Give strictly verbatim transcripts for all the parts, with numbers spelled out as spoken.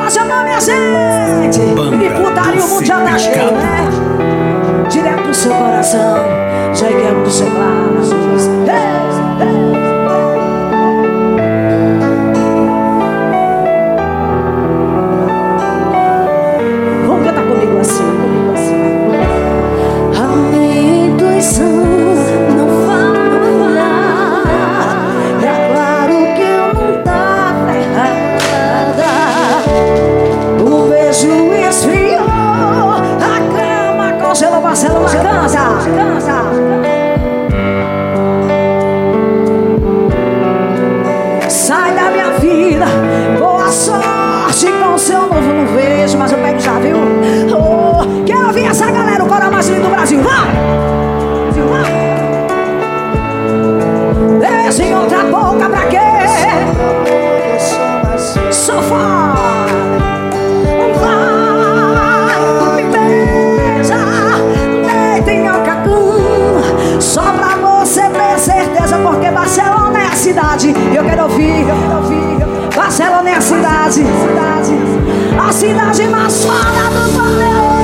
chamar minha gente. E putaria o mundo já tá cheio, né? Direto do seu coração, já quero do seu braço. Ei, ei. Vamos cantar comigo assim, comigo assim. A minha intuição não fala. É claro que eu não tava errada. O beijo esfriou, a cama congelou, Marcelo, cansa, cansa. Sai da minha vida, boa sorte com seu novo, não vejo, mas eu pego já, viu? Oh, quero ouvir essa galera, o coral mais lindo do Brasil, vai! Beijo em outra boca pra quê? Sofá! Vai, me beija, deita em outra cama, só pra você ter certeza, porque Barcelona é a cidade. Eu quero ouvir, eu quero ouvir. Barcelona é a cidade, cidade, a cidade mais fora do planeta.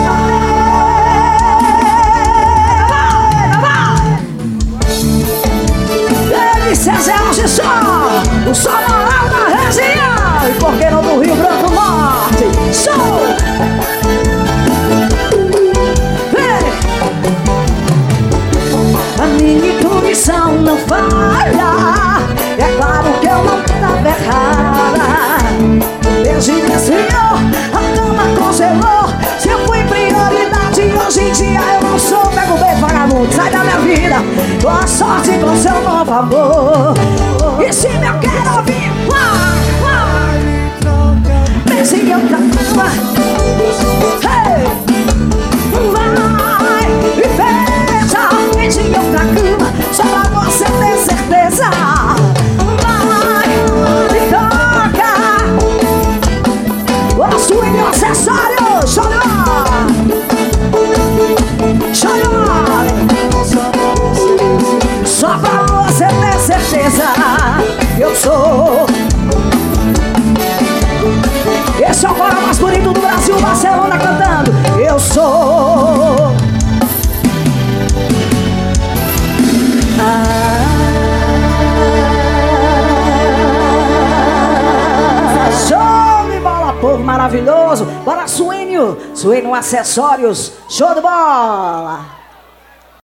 César de Sol, o sol moral da região, e por que não do Rio Branco Norte? Show! Vem! A minha intuição não falha, é claro que eu não tava errada. Beijo me esfriou, a cama congelou, se eu fui prioridade, hoje em dia eu não sou. Pega o beijo, vagabundo, sai da minha vida, boa sorte com seu novo amor. E se eu quero ouvir, vai, vai, beijo em outra cama, hey, vai, e beija, beijo em outra cama, só pra você ter certeza. Vai, e toca, gosto em acessório, chora, chora, só pra você ter certeza. Eu sou. Esse é o coral mais bonito do Brasil, Barcelona cantando. Eu sou. Ah, show de bola, povo maravilhoso. Bora, Suênio. Suênio Acessórios. Show de bola.